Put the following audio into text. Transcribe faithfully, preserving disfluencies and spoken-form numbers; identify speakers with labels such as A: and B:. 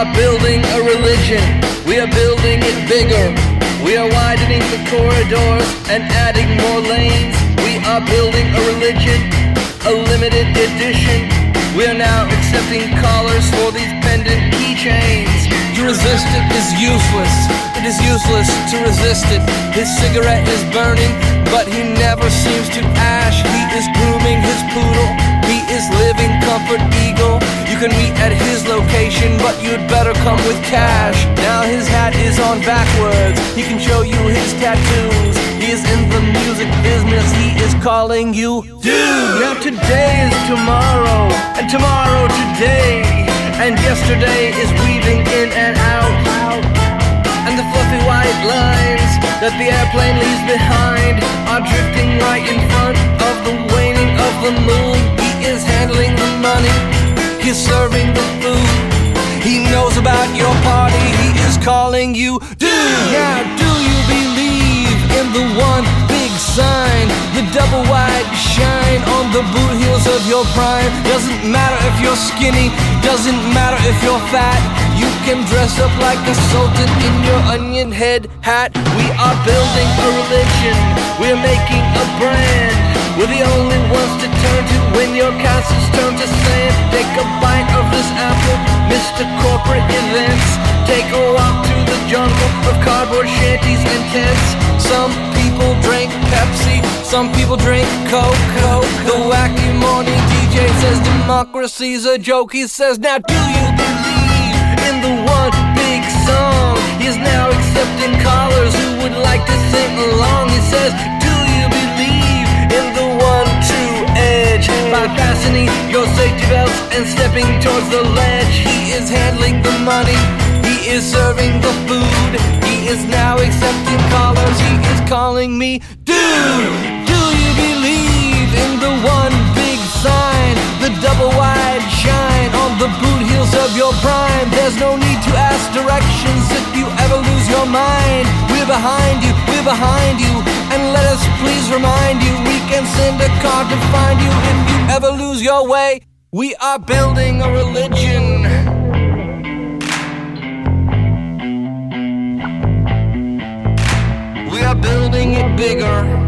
A: are building a religion. We are building it bigger. We are widening the corridors and adding more lanes. We are building a religion, a limited edition. We are now accepting callers for these pendant keychains. To resist it is useless. It is useless to resist it. His cigarette is burning, but he never seems to ash. He is grooming his poodle. He is living comfort eagle. You can meet at his location, but you'd better come with cash. Now his hat is on backwards. He can show you his tattoos. He is in the music business. He is calling you dude. Now today is tomorrow, and tomorrow today, and yesterday is weaving in and out. And the fluffy white lines that the airplane leaves behind are drifting right in front of the waning of the moon. He is handling the money. He's serving the food. He knows about your party. He is calling you dude. Now do you believe in the one big sign, the double wide shine on the boot heels of your prime? Doesn't matter if you're skinny, doesn't matter if you're fat. You can dress up like a sultan in your onion head hat. We are building a religion. We're making a brand. We're the only ones to turn to when your castles turn to sand. Take a bite of this apple, Mister Corporate Events. Take a walk through the jungle of cardboard shanties and tents. Some people drink Pepsi, some people drink Coke. Coke. The wacky morning D J says democracy's a joke. He says, now do you believe in the one big song? He is now accepting callers who would like to sing along. He says, do you believe in the one true edge? By fastening your safety belts and stepping towards the ledge. He is handling the money. He is serving the food. He is now accepting callers. He is calling me dude. Do you believe in the one big sign, the double wide shine on the boot heels of your prime? There's no need to ask directions if you ever lose your mind. We're behind you, we're behind you, and let us please remind you, we can send a car to find you if you ever lose your way. We are building a religion. We are building it bigger.